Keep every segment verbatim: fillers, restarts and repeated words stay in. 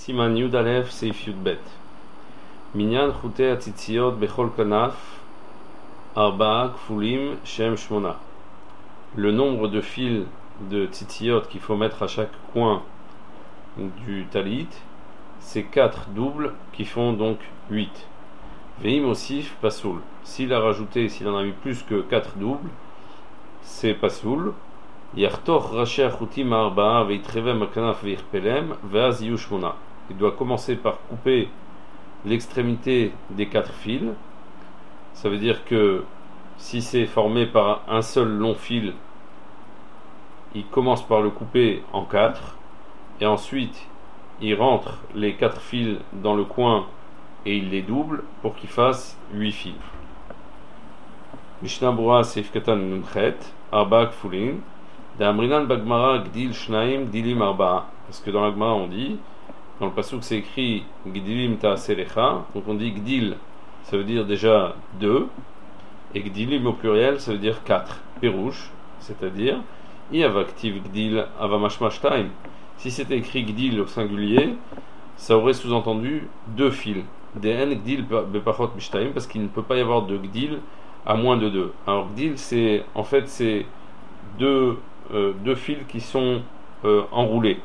Siman Yud Aleph Seif Yud Bet. Minyan Chutei Hatzitziot Bechol Kanaf Arba'a Kfulim Shem Shmona. Le nombre de fils de tzitziot qu'il faut mettre à chaque coin du talit, c'est quatre doubles qui font donc huit. Veim Osif Pasoul. S'il a rajouté, s'il en a mis plus que quatre doubles, c'est Pasoul. Yartor Racher Chutim Arba'a Veitrevem Akanaf Veirpelem Veaz Yiyu Shmona. Il doit commencer par couper l'extrémité des quatre fils. Ça veut dire que si c'est formé par un seul long fil, il commence par le couper en quatre, et ensuite il rentre les quatre fils dans le coin et il les double pour qu'il fasse huit fils. Mishnah Berurah Seif Katan Nunchet Arba'a Kfulin D'Amrinan Bagmara Gdil Shnaim Gdilim Arba'a. Parce que dans la Gemara on dit, dans le pasuk c'est écrit Gdilim Ta'aselecha, donc on dit Gdil, ça veut dire déjà deux, et Gdilim au pluriel ça veut dire quatre. Pérouche, c'est-à-dire Iavaktiv Gdil Avamashmashtaim. Si c'était écrit Gdil au singulier, ça aurait sous-entendu deux fils. Dn Gdil Bepachot Mishtaim, parce qu'il ne peut pas y avoir de Gdil à moins de deux. Alors Gdil, c'est en fait c'est deux, euh, deux fils qui sont euh, enroulés.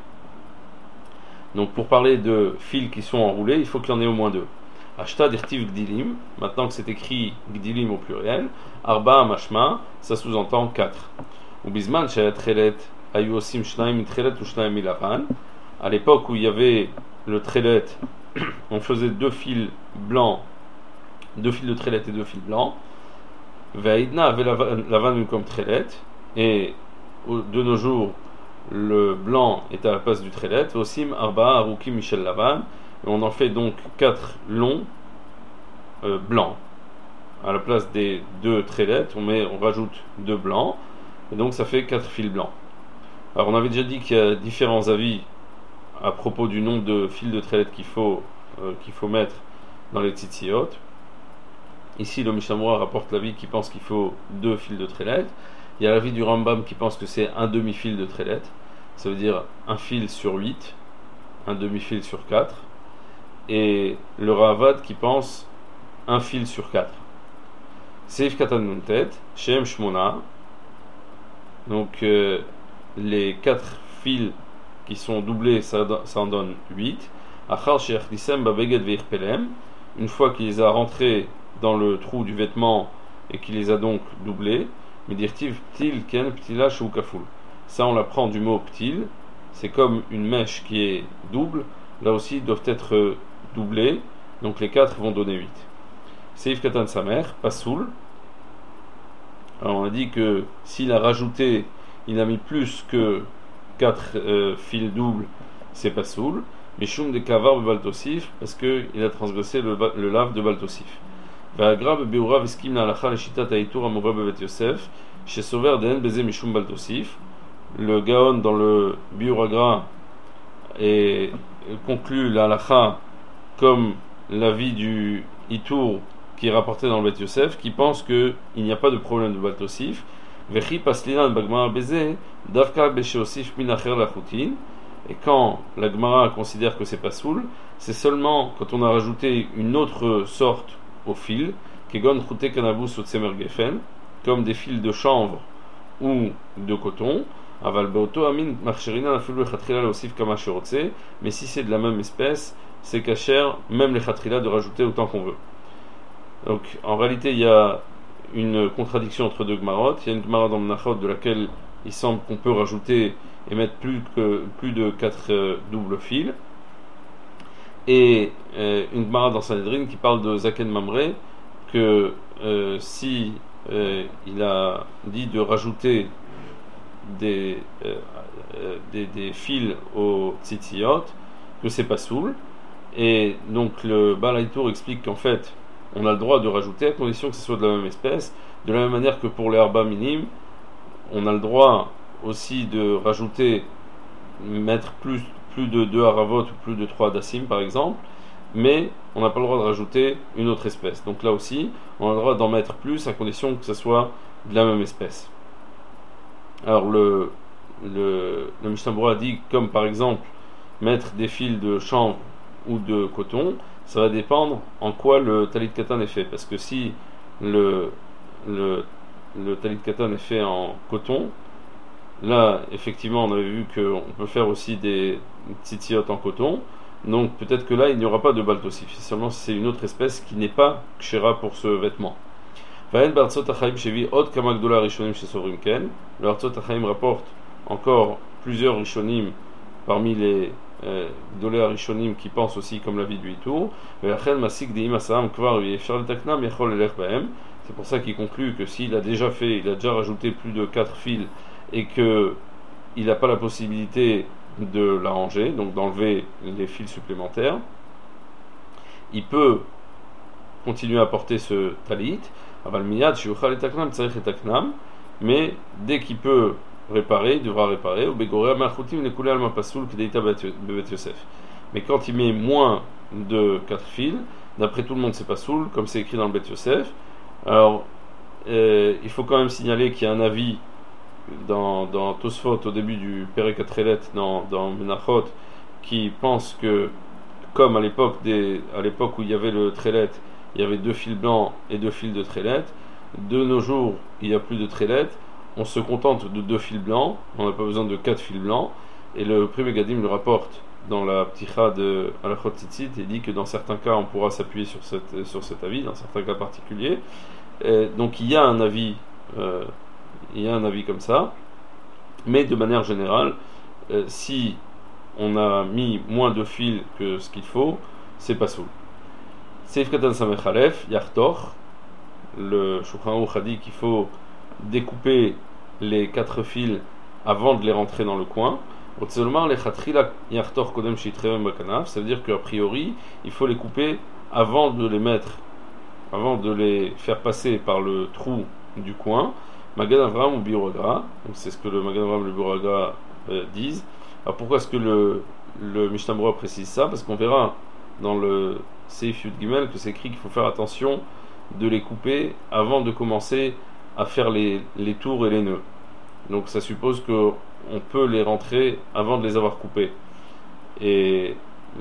Donc pour parler de fils qui sont enroulés, il faut qu'il y en ait au moins deux. Ashta dirtiv Gdilim, maintenant que c'est écrit Gdilim au pluriel, Arba'a Mashma, ça sous-entend quatre. Ou Bisman Shayatrelet Ayu Osim Shnaim Trelet ou Shnaim Ilavan. À l'époque où il y avait le trelet, on faisait deux fils blancs, deux fils de trelet et deux fils blancs. Ve'aidna avait lavan comme trelet, et de nos jours le blanc est à la place du trelet. Osim Arba'a Arukim Michel Lavan, et on en fait donc quatre longs euh, blancs. À la place des deux trelets, on met, on rajoute deux blancs, et donc ça fait quatre fils blancs. Alors on avait déjà dit qu'il y a différents avis à propos du nombre de fils de trelet qu'il faut euh, qu'il faut mettre dans les tzitziot. Ici le Mishnah Berurah rapporte l'avis qui pense qu'il faut deux fils de trelet. Il y a l'avis du Rambam qui pense que c'est un demi-fil de trelet, ça veut dire un fil sur huit, un demi-fil sur quatre, et le Ravad qui pense un fil sur quatre. Seif Katan Nuntet, Shem Shmona, donc euh, les quatre fils qui sont doublés, ça, ça en donne huit. Achar She'achdisem Babeged Veirpelem, une fois qu'il les a rentrés dans le trou du vêtement et qu'il les a donc doublés, Medirtiv Ptil Ken Ptila Shou Kaful. Ça on l'apprend du mot Ptil, c'est comme une mèche qui est double, là aussi ils doivent être doublés, donc les quatre vont donner huit. Seif Katan Samer, Pasoul. Alors on a dit que s'il a rajouté, il a mis plus que quatre euh, fils doubles, c'est Pasoul. Mais Shum de Kavar Baltosif, parce qu'il a transgressé le, le lave de Baltosif. Ve'agra be'beura v'skim na'alacha l'shitat ha'itour amouva be'vet Yosef, chez Sover d'en beze mishum Baltosif. Le Gaon dans le Biuragra et conclut l'alacha comme l'avis du Itour qui est rapporté dans le Bet Yosef, qui pense qu'il n'y a pas de problème de Baltosif. Vechi paslinan bagmara beze davka besheosif minacher lachutin. Et quand la Gemara considère que c'est pas soul, c'est seulement quand on a rajouté une autre sorte au fil, kegon chute kanabus ou tsemer gefen, comme des fils de chanvre ou de coton. Aval beoto amin marcherina afilu lechatchila leosif kama shirotze. Mais si c'est de la même espèce, c'est kasher même les khatrila de rajouter autant qu'on veut. Donc en réalité il y a une contradiction entre deux Gemarot. Il y a une Gemara dans Menachot de laquelle il semble qu'on peut rajouter et mettre plus, que, plus de quatre euh, doubles fils, et euh, une Gemara dans Sanhedrin qui parle de Zaken Mamre, que euh, si euh, il a dit de rajouter des, euh, euh, des, des fils au tzitziot, que c'est pas soul, et donc le Baal Tour explique qu'en fait on a le droit de rajouter à condition que ce soit de la même espèce, de la même manière que pour les arba minimes on a le droit aussi de rajouter, mettre plus, plus de deux haravot ou plus de trois dassim par exemple, mais on n'a pas le droit de rajouter une autre espèce. Donc là aussi, on a le droit d'en mettre plus à condition que ce soit de la même espèce. Alors le, le, le Mishnah Berurah dit, comme par exemple mettre des fils de chanvre ou de coton, ça va dépendre en quoi le talit katan est fait. Parce que si le, le, le talit katan est fait en coton, là, effectivement, on avait vu qu'on peut faire aussi des tzitziot en coton. Donc peut-être que là, il n'y aura pas de baltosif. C'est seulement si c'est une autre espèce qui n'est pas kshera pour ce vêtement. Le Hartzot Achaim rapporte encore plusieurs rishonim parmi les euh, Gdolei Rishonim qui pensent aussi comme la vie du Itour. C'est pour ça qu'il conclut que s'il a déjà fait, il a déjà rajouté plus de quatre fils et que il n'a pas la possibilité de l'arranger, donc d'enlever les fils supplémentaires, il peut continuer à porter ce talit, mais dès qu'il peut réparer, il devra réparer. Mais quand il met moins de quatre fils, d'après tout le monde c'est pas soul, comme c'est écrit dans le Bet Yosef. Alors euh, il faut quand même signaler qu'il y a un avis dans, dans Tosfot au début du Perek Atrelet dans, dans Menachot qui pense que comme à l'époque des, à l'époque où il y avait le Trelet, il y avait deux fils blancs et deux fils de Trelet. De nos jours, il n'y a plus de Trelet. On se contente de deux fils blancs. On n'a pas besoin de quatre fils blancs. Et le Pri Megadim le rapporte dans la Pticha de Alachot Tzitzit et dit que dans certains cas, on pourra s'appuyer sur, cette, sur cet avis, dans certains cas particuliers. Et donc il y a un avis, euh, il y a un avis comme ça. Mais de manière générale, euh, si on a mis moins de fils que ce qu'il faut, c'est pas soul. Seif Katan Samechalef, Yartor, le Shulchan Aruch a dit qu'il faut découper les quatre fils avant de les rentrer dans le coin. Ça veut dire qu'a priori, il faut les couper avant de les mettre, avant de les faire passer par le trou du coin. Magan Avram ou Biuragra, donc c'est ce que le Magan Avram et le Biuragra euh, disent. Alors pourquoi est-ce que le, le Mishnah Berurah précise ça? Parce qu'on verra dans le Seif Yud Gimel que c'est écrit qu'il faut faire attention de les couper avant de commencer à faire les, les tours et les nœuds. Donc ça suppose qu'on peut les rentrer avant de les avoir coupés. Et,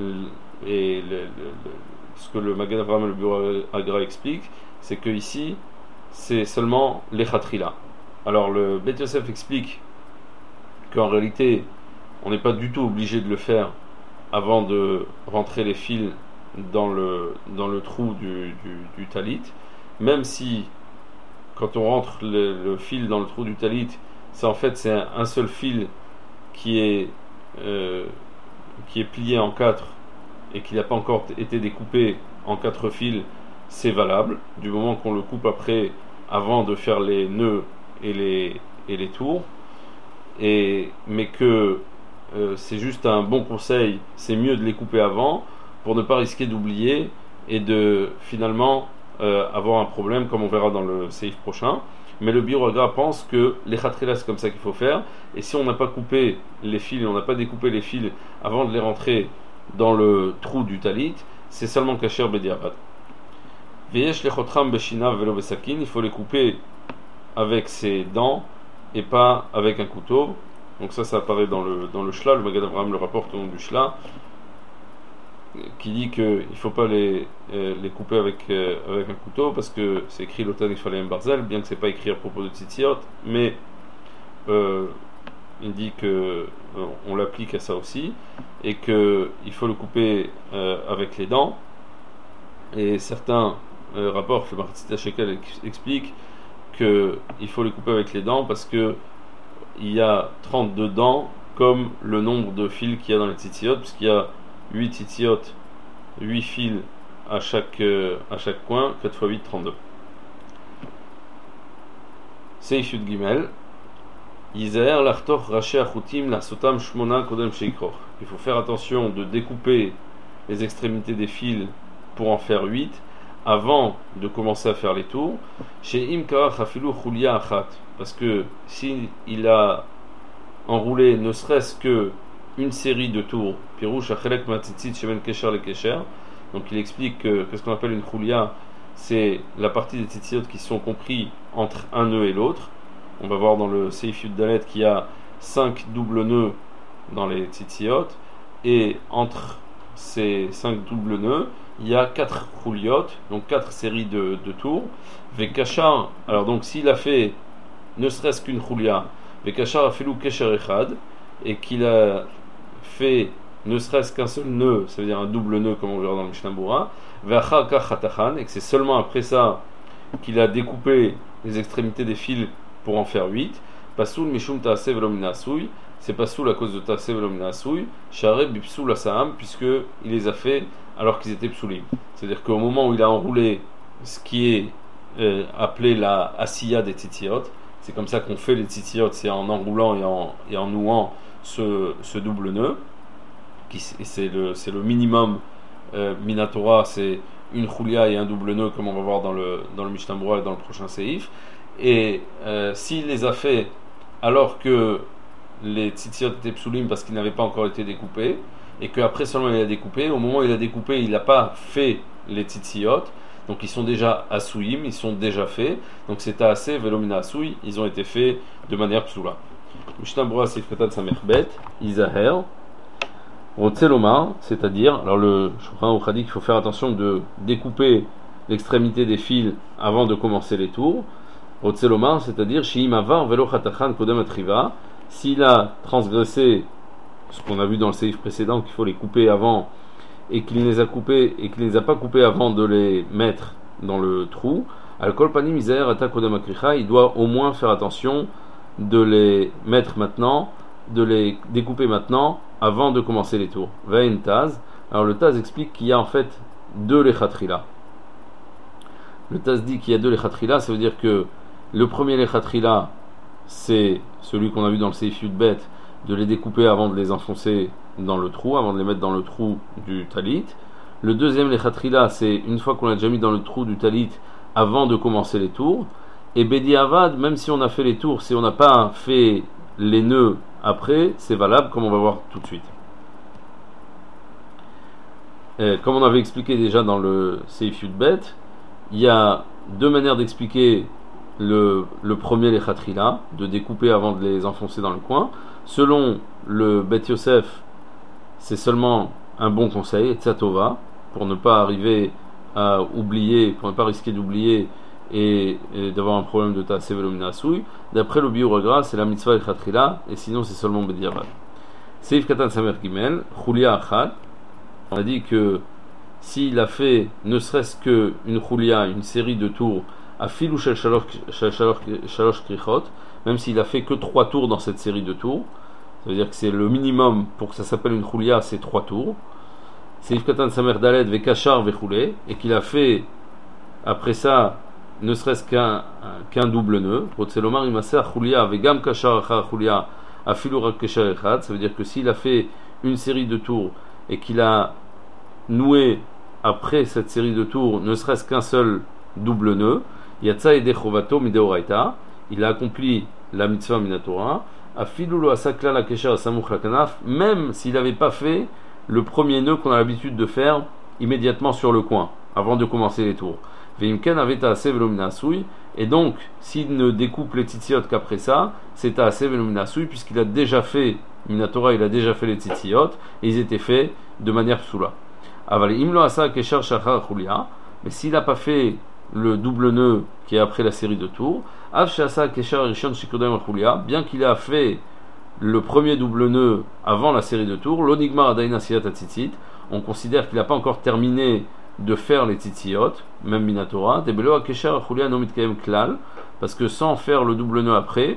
et le, le, le, ce que le Magen Avraham et le Biuragra explique, c'est que ici c'est seulement les chatrila. Alors le Bet Yosef explique qu'en réalité on n'est pas du tout obligé de le faire avant de rentrer les fils dans le, dans le trou du, du, du talit, même si quand on rentre le, le fil dans le trou du talit, c'est en fait c'est un, un seul fil qui est, euh, qui est plié en quatre et qui n'a pas encore été découpé en quatre fils, c'est valable, du moment qu'on le coupe après, avant de faire les nœuds et les, et les tours, et, mais que euh, c'est juste un bon conseil, c'est mieux de les couper avant, pour ne pas risquer d'oublier et de finalement euh, avoir un problème comme on verra dans le séif prochain. Mais le Biuragra pense que les chatrilas c'est comme ça qu'il faut faire, et si on n'a pas coupé les fils, on n'a pas découpé les fils avant de les rentrer dans le trou du talit, c'est seulement kasher bediavad. Veyesh lechotram beshinav velo besakin, il faut les couper avec ses dents et pas avec un couteau. Donc ça ça apparaît dans le dans le Shla, le Magen Avraham le rapporte au nom du Shla, qui dit qu'il ne faut pas les, euh, les couper avec, euh, avec un couteau parce que c'est écrit l'otan il fallait un barzel, bien que ce n'est pas écrit à propos de tzitziot, mais euh, il dit que euh, on l'applique à ça aussi et qu'il faut le couper euh, avec les dents. Et certains euh, rapports, le Martzita Shekel explique qu'il faut les couper avec les dents parce que il y a trente-deux dents comme le nombre de fils qu'il y a dans les tzitziot, puisqu'il y a huit tzitziot, huit fils à chaque, euh, à chaque coin, quatre fois huit, trente-deux. Seif Yud Gimel. Yizaer l'artor raché achutim la sotam shmona kodem sheikroch. Il faut faire attention de découper les extrémités des fils pour en faire huit avant de commencer à faire les tours. Chez Imkara chafilu chulia achat. Parce que s'il a enroulé ne serait-ce que une série de tours, Pirouche achelek matzitzit sheven kesher le kesher. Donc il explique que qu'est-ce qu'on appelle une chulia, c'est la partie des tzitziot qui sont compris entre un nœud et l'autre. On va voir dans le Seif Yud Dalet qu'il y a cinq doubles nœuds dans les tzitziot, et entre ces cinq doubles nœuds, il y a quatre rouliot, donc quatre séries de, de tours. Vekachar, alors donc s'il a fait ne serait-ce qu'une roulia, Vekachar a fait lou kesher echad, et qu'il a fait ne serait-ce qu'un seul nœud, ça veut dire un double nœud comme on verra dans le Mishnah Bura, Veachar kachatachan, et que c'est seulement après ça qu'il a découpé les extrémités des fils pour en faire huit. Pasoul mishum taase velom nasoui, c'est pasoul à cause de taase velom nasoui, share bipsoul asaam, puisque il les a fait alors qu'ils étaient psoulim. C'est-à-dire qu'au moment où il a enroulé ce qui est euh, appelé la asiya des titiot, c'est comme ça qu'on fait les titiot, c'est en enroulant et en, et en nouant ce, ce double nœud, qui, c'est, le, c'est le minimum euh, minatora, c'est une choulia et un double nœud, comme on va voir dans le, dans le Mishnah Bura et dans le prochain séif. Et euh, s'il les a fait alors que les titiot étaient psoulim parce qu'ils n'avaient pas encore été découpés, et qu'après seulement il a découpé, au moment où il a découpé, il n'a pas fait les titiot, donc ils sont déjà asouim, ils sont déjà faits, donc c'est assez velomina asoui, ils ont été faits de manière psoula. Mishnah Bura Seif Katan Samerbet, Izaher, Rotzelomar, c'est-à-dire, alors le Shulchan Aruch dit qu'il faut faire attention de découper l'extrémité des fils avant de commencer les tours. Rotzelomar, c'est-à-dire, Shiim Avar Velo Chatachan Kodem Atriva, s'il a transgressé ce qu'on a vu dans le séif précédent, qu'il faut les couper avant, et qu'il les a coupés, et qu'il les a pas coupés avant de les mettre dans le trou, Al-Kol Panim Izaher Ata Kodem Akricha, il doit au moins faire attention de les mettre maintenant, de les découper maintenant, avant de commencer les tours. Vein Taz. Alors le Taz explique qu'il y a en fait deux lechatrila. Le Taz dit qu'il y a deux lechatrila, ça veut dire que le premier lechatrila, c'est celui qu'on a vu dans le Seif Yudbet, de les découper avant de les enfoncer dans le trou, avant de les mettre dans le trou du talit. Le deuxième lechatrila, c'est une fois qu'on l'a déjà mis dans le trou du talit, avant de commencer les tours. Et Bedi Avad, même si on a fait les tours, si on n'a pas fait les nœuds après, c'est valable, comme on va voir tout de suite. Et comme on avait expliqué déjà dans le Seif Yudbet, il y a deux manières d'expliquer le, le premier lechatrila, de découper avant de les enfoncer dans le coin. Selon le Bet Yosef, c'est seulement un bon conseil, tzatova, pour ne pas arriver à oublier, pour ne pas risquer d'oublier et, et d'avoir un problème de taaseh velomina asoui. D'après le Biur c'est la mitzvah lechatrila, et sinon c'est seulement bediavad. Seif Katan Samer Gimel, Chulia Achad. On a dit que s'il a fait ne serait-ce qu'une chulia, une série de tours, à filou shel shalosh krichot, même s'il a fait que trois tours dans cette série de tours, ça veut dire que c'est le minimum pour que ça s'appelle une chulia, c'est trois tours. Seif Katan Samer Daled Vekachar Vechoulé, et qu'il a fait après ça ne serait-ce qu'un, qu'un double nœud. Rotzelomar Imaser Chulia Vegam Kachar Achar Chulia Afilu Rak Kesher Echad, ça veut dire que s'il a fait une série de tours et qu'il a noué après cette série de tours ne serait-ce qu'un seul double nœud, Yatsa Ede Chovato Mideoraita, il a accompli la mitzvah minatora, Afilu Lo Asakla La Kesher Samuch La Kanaf, même s'il n'avait pas fait le premier nœud qu'on a l'habitude de faire immédiatement sur le coin, avant de commencer les tours. Veimken avait taaseh velomina asoui, et donc s'il ne découpe les titiot qu'après ça, c'est taaseh velomina asoui, puisqu'il a déjà fait minatora, il a déjà fait les titiot, et ils étaient faits de manière psoula. Aval imlo asa kesher shachar chulia, mais s'il n'a pas fait le double nœud qui est après la série de tours, av shasa kesher rishon shikodem chulia, bien qu'il a fait le premier double nœud avant la série de tours, l'onigmar adaina siyat atzitzit, on considère qu'il n'a pas encore terminé de faire les titiot, même minatora, debelo akesher chulia no mitkayem klal, parce que sans faire le double nœud après,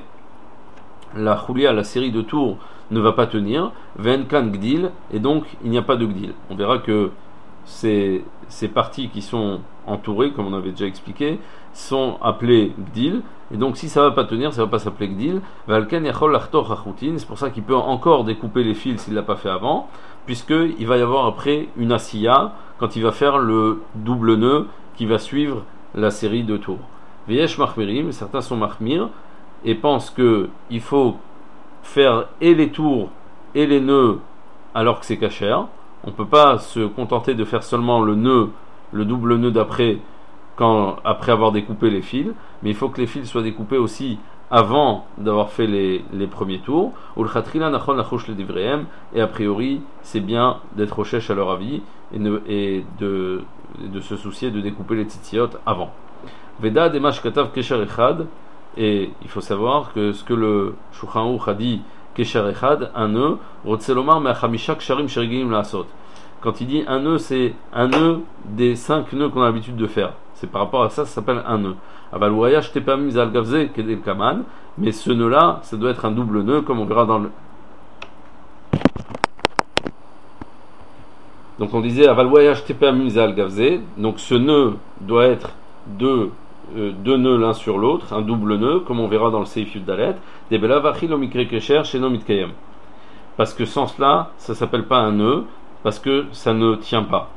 la chulia, la série de tours, ne va pas tenir, venkan gdil, et donc il n'y a pas de gdil. On verra que ces, ces parties qui sont entourées, comme on avait déjà expliqué, sont appelées gdil, et donc si ça ne va pas tenir, ça ne va pas s'appeler gdil. Valken yachol lachtor hachutin, c'est pour ça qu'il peut encore découper les fils s'il ne l'a pas fait avant, puisqu'il va y avoir après une asiya, quand il va faire le double nœud qui va suivre la série de tours. Veyesh marmirim, certains sont marmir, et pensent qu'il faut faire et les tours et les nœuds alors que c'est cachère. On ne peut pas se contenter de faire seulement le nœud, le double nœud d'après, quand, après avoir découpé les fils, mais il faut que les fils soient découpés aussi avant d'avoir fait les, les premiers tours. Et a priori, c'est bien d'être rochesh à leur avis et, ne, et de, de se soucier de découper les tzitziot avant. Veda demash katav kesher echad, et il faut savoir que ce que le Shulchan Aruch a dit kesher echad, un nœud, rotzelomar me'achamisha ksharim sherigilim la'asot. Quand il dit un nœud, c'est un nœud des cinq nœuds qu'on a l'habitude de faire. C'est par rapport à ça, ça s'appelle un nœud. Mais ce nœud-là, ça doit être un double nœud, comme on verra dans le. Donc on disait donc ce nœud doit être deux, euh, deux nœuds l'un sur l'autre, un double nœud, comme on verra dans le Seif Yud Dalet. Parce que sans cela, ça ne s'appelle pas un nœud, parce que ça ne tient pas.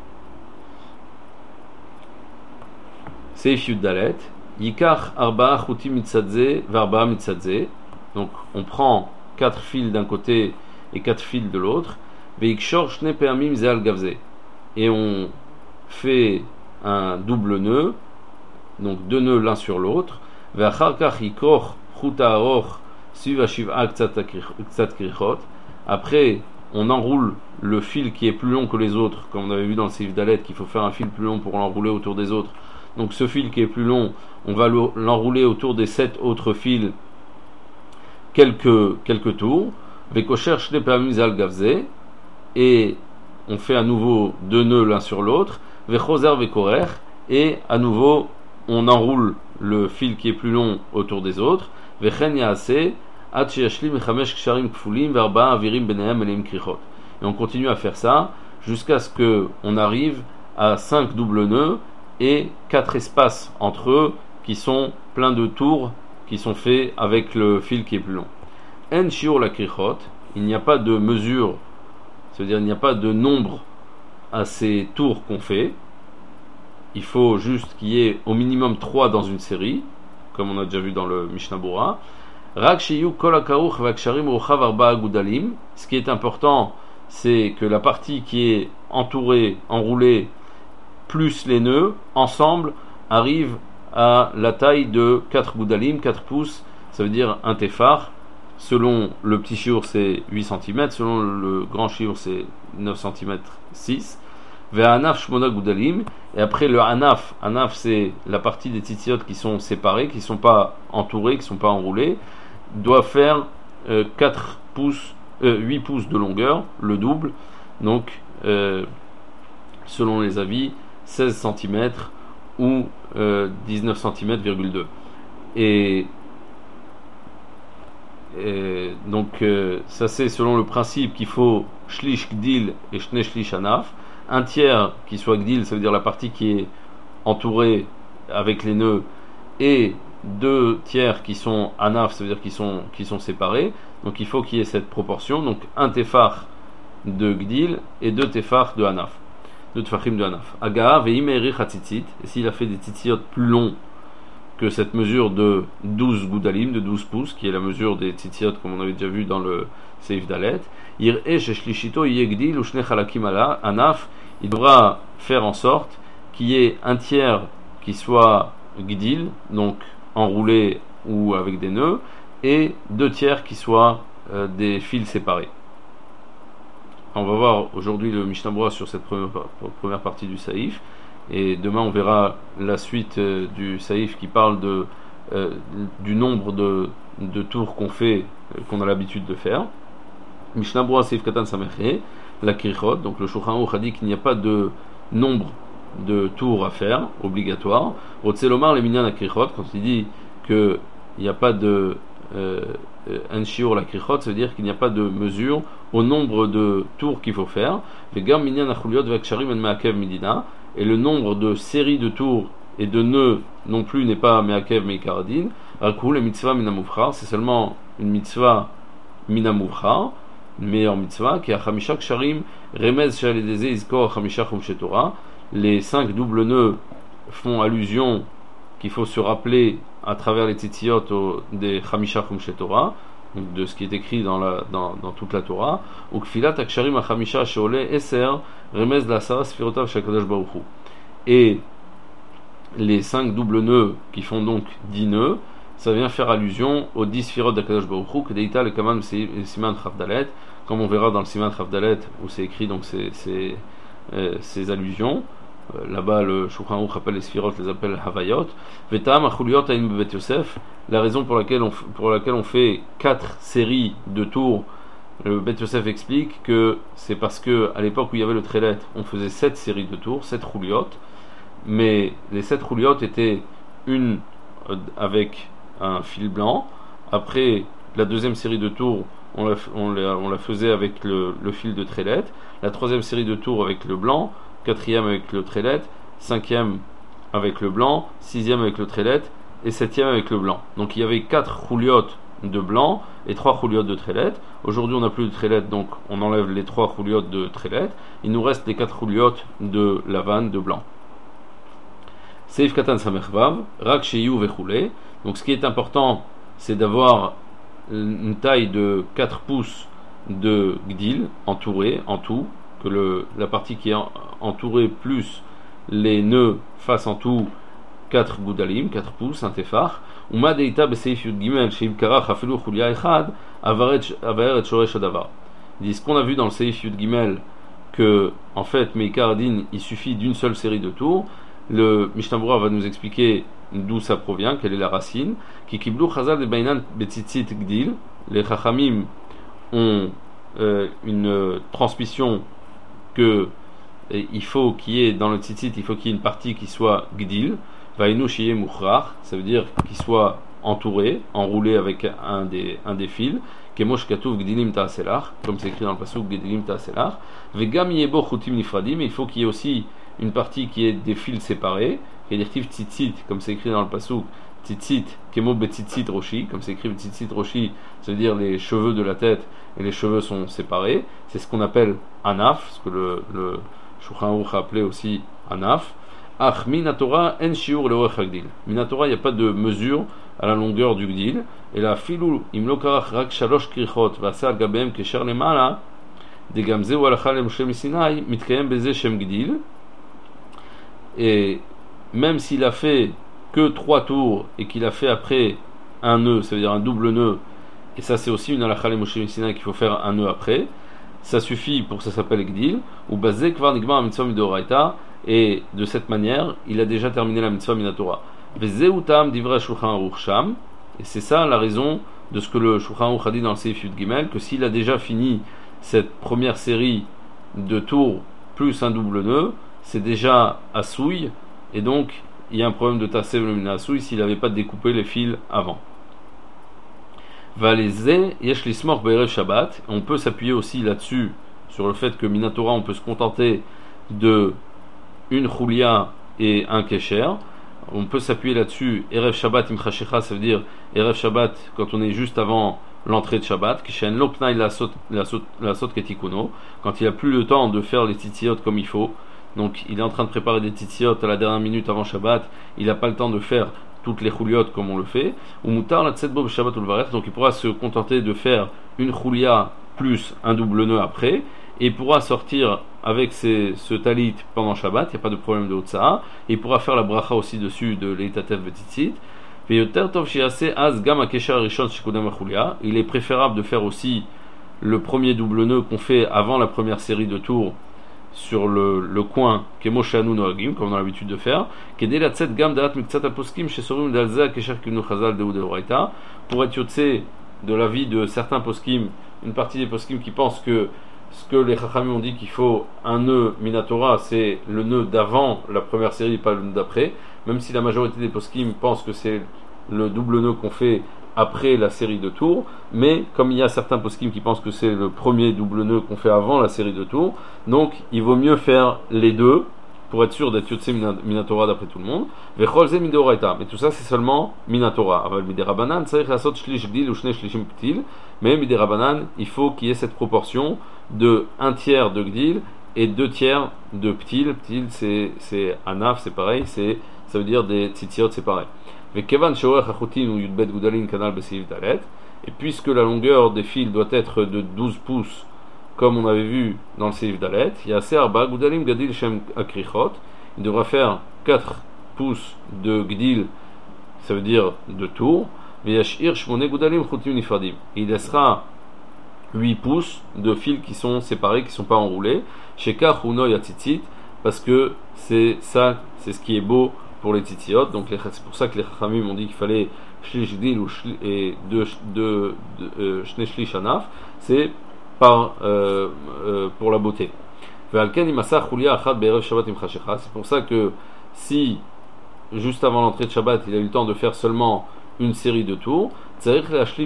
Seif Yud Dalet. Yikach arba'a chutim mitzadze varba'a mitzadze. Donc on prend quatre fils d'un côté et quatre fils de l'autre. Veikshor shne pe'amim ze al gavze. Et on fait un double nœud, donc deux nœuds l'un sur l'autre. Ve'achar kach yikroch chuta aroch suiv hashiv'a ktsat krichot. Après on enroule le fil qui est plus long que les autres, comme on avait vu dans le Seif Dalet qu'il faut faire un fil plus long pour l'enrouler autour des autres. Donc ce fil qui est plus long, on va l'enrouler autour des sept autres fils quelques, quelques tours. Et on fait à nouveau deux nœuds l'un sur l'autre. Et à nouveau, on enroule le fil qui est plus long autour des autres. Et on continue à faire ça jusqu'à ce qu'on arrive à cinq doubles nœuds et quatre espaces entre eux qui sont pleins de tours qui sont faits avec le fil qui est plus long. En shiur la krichot, il n'y a pas de mesure, c'est-à-dire il n'y a pas de nombre à ces tours qu'on fait. Il faut juste qu'il y ait au minimum trois dans une série, comme on a déjà vu dans le Mishnah Bura. Rak shiyu kol hakaruch v'aksharim ruchav arba'a gudalim. Ce qui est important, c'est que la partie qui est entourée, enroulée, plus les nœuds, ensemble, arrivent à la taille de quatre goudalim, quatre pouces, ça veut dire un téphar. Selon le petit chiour, c'est huit centimètres, selon le grand chiour, c'est neuf centimètres six. Vers anaf shmona goudalim, et après le anaf, anaf c'est la partie des tzitziot qui sont séparées, qui ne sont pas entourées, qui ne sont pas enroulées, doit faire euh, quatre pouces, euh, huit pouces de longueur, le double, donc euh, selon les avis, seize centimètres ou euh, dix-neuf centimètres virgule deux. Et, et donc euh, ça c'est selon le principe qu'il faut shlish gdil et shne shlish anaf. Un tiers qui soit gdil, ça veut dire la partie qui est entourée avec les nœuds, et deux tiers qui sont anaf, ça veut dire qu'ils sont, qui sont séparés. Donc il faut qu'il y ait cette proportion. Donc un téphar de gdil et deux téphars de anaf. De tfachim de anaf. Aga veimeri chatzitzit. Et s'il a fait des tzitziot plus longs que cette mesure de douze goudalim, de douze pouces, qui est la mesure des tzitziot comme on avait déjà vu dans le Seif Dalet, ir'e sheshlishito yegdil ou shne chalakim ala anaf. Il devra faire en sorte qu'il y ait un tiers qui soit gdil, donc enroulé ou avec des nœuds, et deux tiers qui soient euh, des fils séparés. On va voir aujourd'hui le Mishnah Bura sur cette première, première partie du Saïf, et demain on verra la suite euh, du Saïf qui parle de, euh, du nombre de, de tours qu'on fait, euh, qu'on a l'habitude de faire. Mishnah Bura Saïf Katan Sameché, la Krichot, donc le Shulchan Aruch a dit qu'il n'y a pas de nombre de tours à faire, obligatoire. Rotzelomar les minyan la Krichot, quand il dit qu'il n'y a pas de un shiur la Krichot, ça veut dire qu'il n'y a pas de mesure au nombre de tours qu'il faut faire. Et le nombre de séries de tours et de nœuds non plus n'est pas me'akev me'ikaradin. C'est seulement une mitzvah minamuvchar, une meilleure mitzvah, qui a chamisha ksharim remez shalideze izkor chamisha chumshe Torah. Les cinq doubles nœuds font allusion qu'il faut se rappeler à travers les tzitziot des chamisha chumshe Torah, donc de ce qui est écrit dans, la, dans, dans toute la Torah. Ou kfilat aksharim achamisha sheole eser remez l'asara sfirotav shakadosh baruch hu. Et les cinq doubles nœuds qui font donc dix nœuds, ça vient faire allusion aux dix sphirot d'Akadosh Baruch Hu, que Deita le Kaman Siman Chavdalet, comme on verra dans le Siman Chavdalet, où c'est écrit donc ces, ces, euh, ces allusions. Euh, là-bas, le Shulchan Aruch appelle les sphirot, les appelle Havayot. Vetam Achuliot Aim Bet Yosef, la raison pour laquelle, on, pour laquelle on fait quatre séries de tours, le Bet Yosef explique que c'est parce que à l'époque où il y avait le Trélet, on faisait sept séries de tours, sept rouliot, mais les sept rouliot étaient une euh, avec un fil blanc. Après la deuxième série de tours, on la, on la, on la faisait avec le, le fil de Trélet. La troisième série de tours avec le blanc, quatrième avec le Trélet, cinquième avec le blanc, sixième avec le Trélet et septième avec le blanc. Donc il y avait quatre rouliottes de blanc et trois rouliottes de Trélet. Aujourd'hui on n'a plus de Trélet, donc on enlève les trois rouliottes de Trélet. Il nous reste les quatre rouliottes de lavane de blanc. Seif Katan Samervav, Rak Sheyu Vechoulé. Donc ce qui est important, c'est d'avoir une taille de quatre pouces de gdil entouré en tout, que le, la partie qui est entourée plus les nœuds fassent en tout quatre goudalim, quatre pouces, un tefar. Uma deita beseif yud gimel sheib karach afelu chulia echad avaret shoresh adavar. Ils disent qu'on a vu dans le seif yud gimel que en fait meikar din il suffit d'une seule série de tours. Le Mishnah Berurah va nous expliquer d'où ça provient, quelle est la racine. Ki kiblu chazal de bainan betzitzit gdil. Les chachamim ont euh, une transmission que euh, il faut qu'il y ait dans le tzitzit, il faut qu'il y ait une partie qui soit gdil. Vainu shiye mukhrach, ça veut dire qu'il soit entouré, enroulé avec un des, un des fils. Kemosh katuv gdilim ta'aselach, comme c'est écrit dans le pasuk gdilim ta'aselach. Vegam yebo chutim nifradim, il faut qu'il y ait aussi une partie qui est des fils séparés, qui est des tzitzit, comme c'est écrit dans le pasuk, tzitzit, kemo betzitzit roshi, comme c'est écrit betzitzit roshi, ça veut dire les cheveux de la tête et les cheveux sont séparés. C'est ce qu'on appelle anaf, ce que le, le Shulchan Aruch a appelé aussi anaf. Ach minatora en shiur leorech hagdil. Minatora, il n'y a pas de mesure à la longueur du gdil. Et la filou imlo karach rak shalosh krichot v'asa al gabehem kesher lemala de gamze ou alacha le Moshe misinai mitkayem beze shem gdil. Et même s'il a fait que trois tours et qu'il a fait après un nœud, ça veut dire un double nœud, et ça c'est aussi une halakha le Moshe Sinai qu'il faut faire un nœud après, ça suffit pour que ça s'appelle Gdil, ou bazek kvar nigmar mitzvah midoraita, et de cette manière, il a déjà terminé la mitzvah minatora. Vezeutam divra Shulchan Aruch sham, et c'est ça la raison de ce que le Shulchan Aruch a dit dans le Seif Yud Gimel, que s'il a déjà fini cette première série de tours plus un double nœud, c'est déjà assouille, et donc il y a un problème de tassev le mina assouille s'il n'avait pas découpé les fils avant. Valezé yesh lismor be'erev Shabbat, on peut s'appuyer aussi là-dessus sur le fait que minatora on peut se contenter de une choulia et un kesher. On peut s'appuyer là-dessus erev Shabbat imchashecha, ça veut dire erev Shabbat quand on est juste avant l'entrée de Shabbat, kishen lo pnai la sot la sot la sot ketikuno, quand il a plus le temps de faire les tzitziyot comme il faut. Donc il est en train de préparer des tzitziyot à la dernière minute avant Shabbat, il n'a pas le temps de faire toutes les chouliotes comme on le fait. Ou mutar la tzetbo Shabbat ou le varet, donc il pourra se contenter de faire une choulia plus un double nœud après, et il pourra sortir avec ses, ce talit pendant Shabbat, il n'y a pas de problème de Hotzaha, et il pourra faire la bracha aussi dessus de l'Eitatev Betitzit. Il est préférable de faire aussi le premier double nœud qu'on fait avant la première série de tours sur le, le coin Kemoshanu Noagim, comme on a l'habitude de faire, pour être yotse de l'avis de certains poskim, une partie des poskim qui pensent que ce que les Chachamim ont dit qu'il faut un nœud minatora, c'est le nœud d'avant la première série, pas le nœud d'après, même si la majorité des poskim pensent que c'est le double nœud qu'on fait après la série de tours, mais comme il y a certains poskim qui pensent que c'est le premier double nœud qu'on fait avant la série de tours, donc il vaut mieux faire les deux pour être sûr d'être yotse minatora d'après tout le monde. Vecholze midoraita, mais tout ça c'est seulement minatora. Aval miderabanan, tzarich lasot shlish gdil ou shne shlishim ptil, mais miderabanan, il faut qu'il y ait cette proportion de un tiers de gdil et deux tiers de ptil. Ptil c'est c'est anaf, c'est pareil, c'est ça veut dire des tzitziot, c'est pareil. Et puisque la longueur des fils doit être de douze pouces, comme on avait vu dans le Seif Dalet, il y a assez arba gudalim gadil shem akrichot, il devra faire quatre pouces de gdil, ça veut dire de tour, Veyashir shmone gudalim chutim nifradim. Il laissera huit pouces de fils qui sont séparés, qui ne sont pas enroulés. Shekach uno yatzitzit, parce que c'est ça, c'est ce qui est beau pour les tzitziot. Donc c'est pour ça que les chachamim m'ont dit qu'il fallait shlish gdil et deux shne shlish anaf. C'est par euh, euh, pour la beauté. C'est pour ça que si juste avant l'entrée de Shabbat il a eu le temps de faire seulement une série de tours, il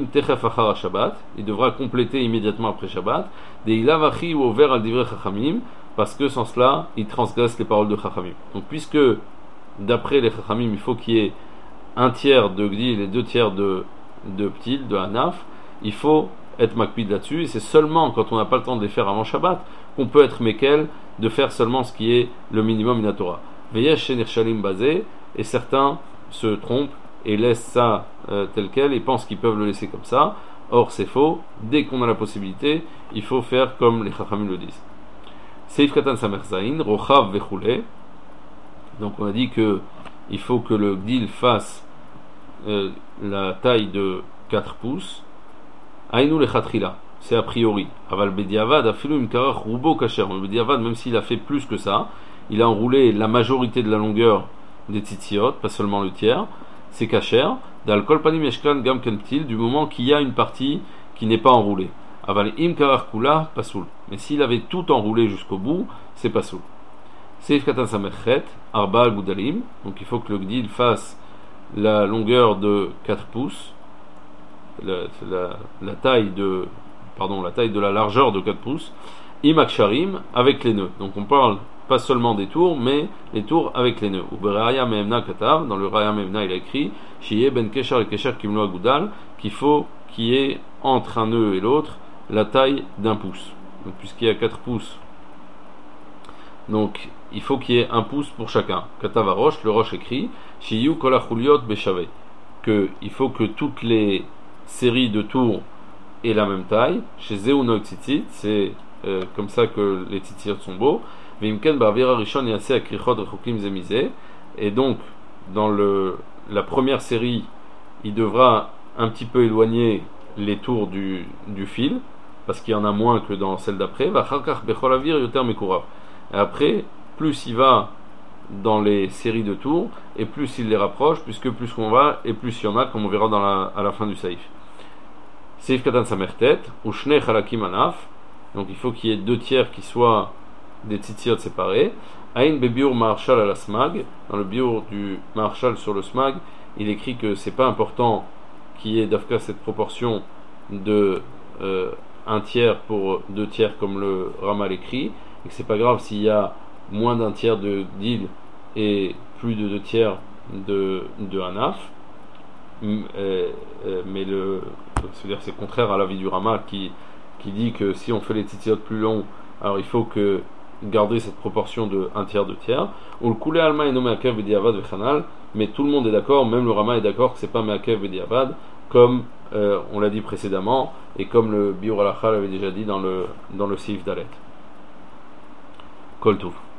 devra compléter immédiatement après Shabbat, parce que sans cela il transgresse les paroles de Chachamim. Donc puisque d'après les Chachamim il faut qu'il y ait un tiers de Gdil et deux tiers de, de Ptil, de Hanaf, il faut être makpid là-dessus, et c'est seulement quand on n'a pas le temps de les faire avant Shabbat qu'on peut être mekel de faire seulement ce qui est le minimum inatora. Veyesh shenirchalim basé, et certains se trompent et laissent ça euh, tel quel et pensent qu'ils peuvent le laisser comme ça. Or c'est faux. Dès qu'on a la possibilité, il faut faire comme les chachamim le disent. Seif katan samer zain rochav vechule. Donc on a dit que il faut que le gdil fasse euh, la taille de quatre pouces. Aïnou le chatrila, c'est a priori. Aval bediavad afilu imkarach rubo kasher. Le bediavad, même s'il a fait plus que ça, il a enroulé la majorité de la longueur des tzitziot, pas seulement le tiers, c'est kasher. D'alkol panim yeshkan gam kentil, du moment qu'il y a une partie qui n'est pas enroulée. Aval imkarach kula pasoul. Mais s'il avait tout enroulé jusqu'au bout, c'est pasoul. Seif katan samerchet, arba al gudalim. Donc il faut que le gdil fasse la longueur de quatre pouces. La, la, la taille de pardon la taille de la largeur de quatre pouces, imaksharim, avec les nœuds. Donc on parle pas seulement des tours, mais les tours avec les nœuds. Ou beraya memna katav, dans le raya memna il a écrit shiye ben kesher et kesher kimlo agudal, qu'il faut qu'il y ait entre un nœud et l'autre la taille d'un pouce. Donc puisqu'il y a quatre pouces, donc il faut qu'il y ait un pouce pour chacun. Katav a roche, le roche écrit shiyu kol achuliot beshave, que il faut que toutes les série de tours est la même taille. Chez Zeuno Tzitzit, c'est euh, comme ça que les tzitzit sont beaux. Vimken Bavira Rishon et assez Akrichot Rechokim Zemizé. Et donc, dans le, la première série, il devra un petit peu éloigner les tours du, du fil, parce qu'il y en a moins que dans celle d'après. Vacharkach Becholavir Yoter Mekurav. Et après, plus il va dans les séries de tours, et plus il les rapproche, puisque plus on va, et plus il y en a, comme on verra dans la, à la fin du saïf. Seif katan samertet, ou shnei chalakim anaf, donc il faut qu'il y ait deux tiers qui soient des tzitziot séparés. Aïn bebiur marshal à la smag, dans le biur du marshal sur le smag, il écrit que c'est pas important qu'il y ait d'afka cette proportion de euh, un tiers pour deux tiers comme le Ramal écrit, et que c'est pas grave s'il y a moins d'un tiers de Gdil et plus de deux tiers de, de Hanaf, euh, euh, mais le, c'est-à-dire c'est contraire à l'avis du Rama qui, qui dit que si on fait les tzitziot plus longs, alors il faut que garder cette proportion de un tiers, deux tiers. Ou le koulé alma est nommé akev vediavad vechanal, mais tout le monde est d'accord, même le Rama est d'accord que c'est pas meakev vediavad, comme euh, on l'a dit précédemment, et comme le Biur Alacha l'avait déjà dit dans le, dans le Sif Dalet. Kol Touv.